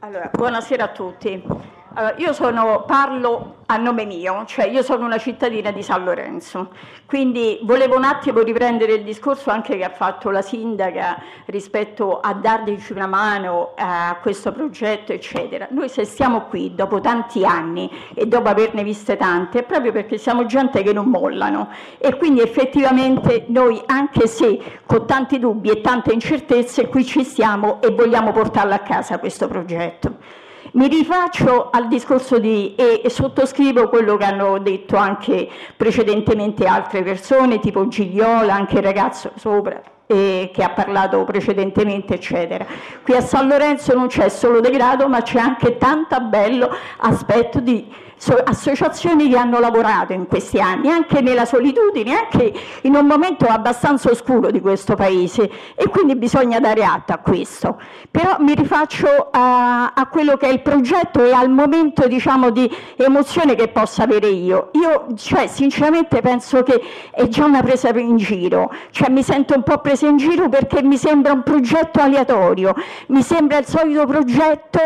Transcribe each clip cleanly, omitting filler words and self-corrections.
Allora, buonasera a tutti. Allora, io parlo a nome mio, cioè io sono una cittadina di San Lorenzo, quindi volevo un attimo riprendere il discorso anche che ha fatto la sindaca rispetto a darci una mano a questo progetto, eccetera. Noi se stiamo qui dopo tanti anni e dopo averne viste tante, è proprio perché siamo gente che non mollano e quindi effettivamente noi, anche se con tanti dubbi e tante incertezze, qui ci stiamo e vogliamo portarlo a casa questo progetto. Mi rifaccio al discorso e sottoscrivo quello che hanno detto anche precedentemente altre persone, tipo Gigliola, anche il ragazzo sopra che ha parlato precedentemente, eccetera. Qui a San Lorenzo non c'è solo degrado, ma c'è anche tanto bello aspetto di associazioni che hanno lavorato in questi anni, anche nella solitudine, anche in un momento abbastanza oscuro di questo paese, e quindi bisogna dare atto a questo. Però mi rifaccio a quello che è il progetto e al momento, diciamo, di emozione che possa avere io. Io, cioè, sinceramente penso che è già una presa in giro, cioè mi sento un po' presa in giro perché mi sembra un progetto aleatorio, mi sembra il solito progetto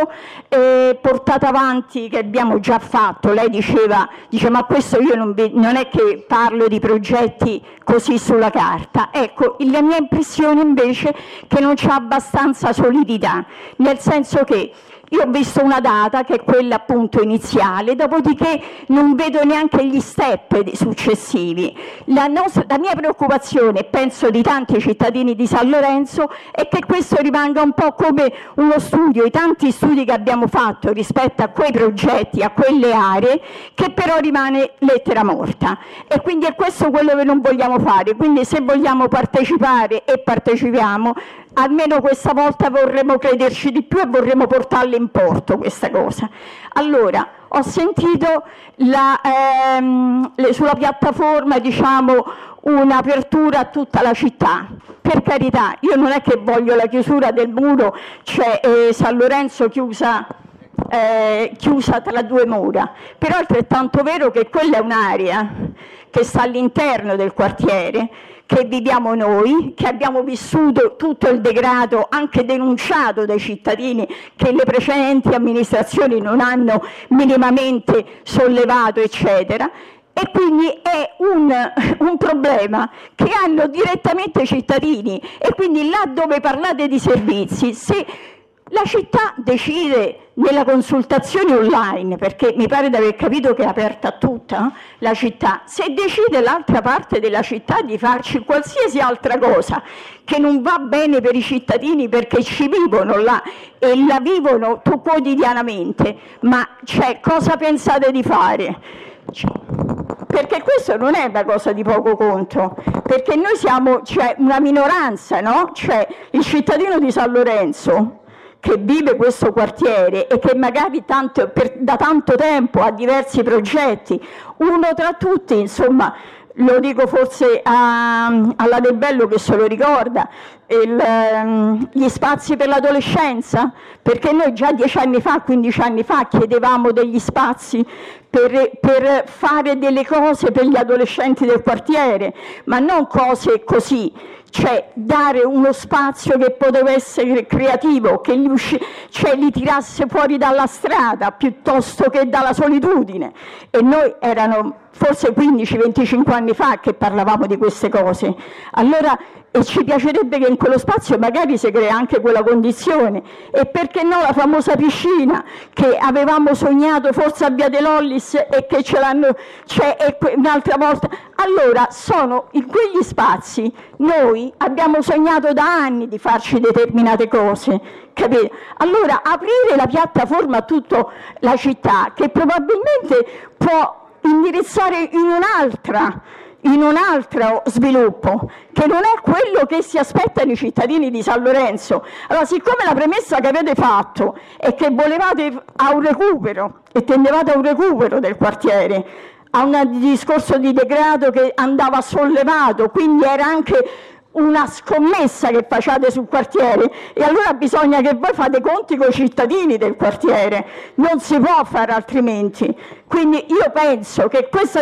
portato avanti che abbiamo già fatto. Lei dice ma questo io non è che parlo di progetti così sulla carta. Ecco, la mia impressione invece è che non c'è abbastanza solidità, nel senso che io ho visto una data che è quella appunto iniziale, dopodiché non vedo neanche gli step successivi. La mia preoccupazione, penso di tanti cittadini di San Lorenzo, è che questo rimanga un po' come uno studio, i tanti studi che abbiamo fatto rispetto a quei progetti, a quelle aree, che però rimane lettera morta. E quindi è questo quello che non vogliamo fare. Quindi se vogliamo partecipare e partecipiamo, almeno questa volta vorremmo crederci di più e vorremmo portarle in porto questa cosa. Allora, ho sentito sulla piattaforma, diciamo, un'apertura a tutta la città. Per carità, io non è che voglio la chiusura del muro, cioè San Lorenzo chiusa tra due mura, però è altrettanto vero che quella è un'area che sta all'interno del quartiere, che viviamo noi, che abbiamo vissuto tutto il degrado, anche denunciato dai cittadini che le precedenti amministrazioni non hanno minimamente sollevato, eccetera. E quindi è un problema che hanno direttamente i cittadini, e quindi là dove parlate di servizi, se la città decide nella consultazione online, perché mi pare di aver capito che è aperta tutta la città, se decide l'altra parte della città di farci qualsiasi altra cosa che non va bene per i cittadini perché ci vivono là e la vivono quotidianamente, ma cosa pensate di fare? Perché questo non è una cosa di poco conto, perché noi siamo una minoranza, no? Cioè il cittadino di San Lorenzo che vive questo quartiere e che magari da tanto tempo ha diversi progetti, uno tra tutti, insomma, lo dico forse alla De Bello che se lo ricorda, gli spazi per l'adolescenza, perché noi già 10 anni fa, 15 anni fa chiedevamo degli spazi per fare delle cose per gli adolescenti del quartiere, ma non cose così, cioè dare uno spazio che poteva essere creativo, che li tirasse fuori dalla strada piuttosto che dalla solitudine. E noi erano forse 15-25 anni fa che parlavamo di queste cose. Allora, e ci piacerebbe che in quello spazio magari si crea anche quella condizione, e perché no la famosa piscina che avevamo sognato forse a Via De Lollis e che ce l'hanno un'altra volta. Allora, sono in quegli spazi noi abbiamo sognato da anni di farci determinate cose, capite? Allora aprire la piattaforma a tutta la città, che probabilmente può indirizzare in un altro sviluppo, che non è quello che si aspettano i cittadini di San Lorenzo. Allora, siccome la premessa che avete fatto è che volevate a un recupero e tendevate a un recupero del quartiere, a un discorso di degrado che andava sollevato, quindi era anche una scommessa che facciate sul quartiere, e allora bisogna che voi fate conti con i cittadini del quartiere, non si può fare altrimenti. Quindi io penso che questa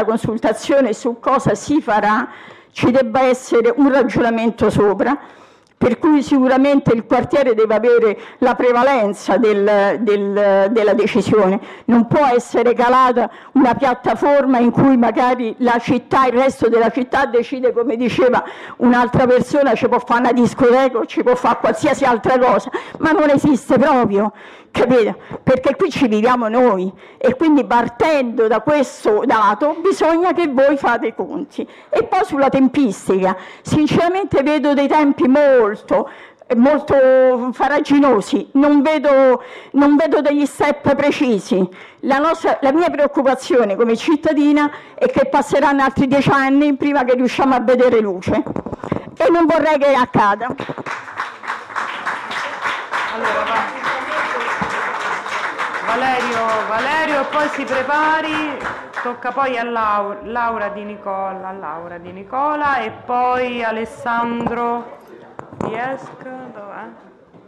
consultazione su cosa si farà, ci debba essere un ragionamento sopra, per cui sicuramente il quartiere deve avere la prevalenza della decisione, non può essere calata una piattaforma in cui magari la città, il resto della città decide, come diceva un'altra persona, ci può fare una discoteca o ci può fare qualsiasi altra cosa, ma non esiste proprio, capite? Perché qui ci viviamo noi e quindi partendo da questo dato bisogna che voi fate i conti. E poi sulla tempistica, sinceramente vedo dei tempi molto farraginosi, non vedo degli step precisi. La mia preoccupazione come cittadina è che passeranno altri 10 anni prima che riusciamo a vedere luce e non vorrei che accada. Allora, Valerio, poi si prepari, tocca poi a Laura Di Nicola e poi Alessandro Riesc, dov'è?